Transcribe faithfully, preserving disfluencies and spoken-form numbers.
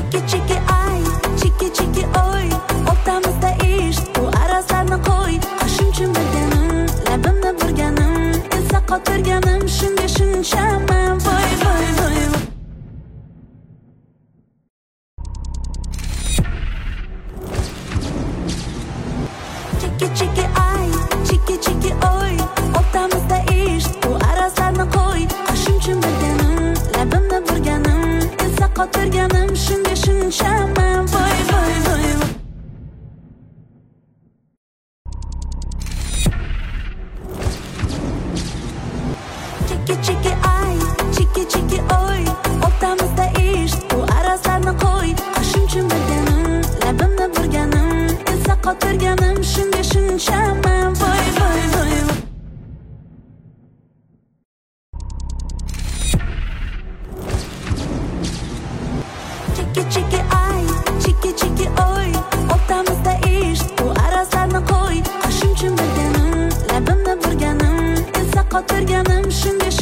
chiki chiki ay, chiki chiki oy, o'rtamizda ish, bu arazlarni qo'y. Qo'shimcha bilganim, labimni burganim, esda qotirganim, shunga shunchaman, voy voy voy. Chiki chiki ay, chiki chiki oy, o'rtamizda ish, bu arazlarni qo'y. Qo'shimcha bilganim, labimni burganim, esda qotirganim, shunga shunchaman, voy voy voy. Chiki chiki ay, chiki chiki oy, o'rtamizda ish, bu arazlarni qo'y. Qo'shimcha bilganim, labimni burganim, esda qotirganim, shunga shunchaman, voy voy voy. Chiki chiki ay, chiki chiki oy, o'rtamizda ish, bu arazlarni qo'y. Qo'shimcha bilganim, labimni burganim, esda qotirganim, shunga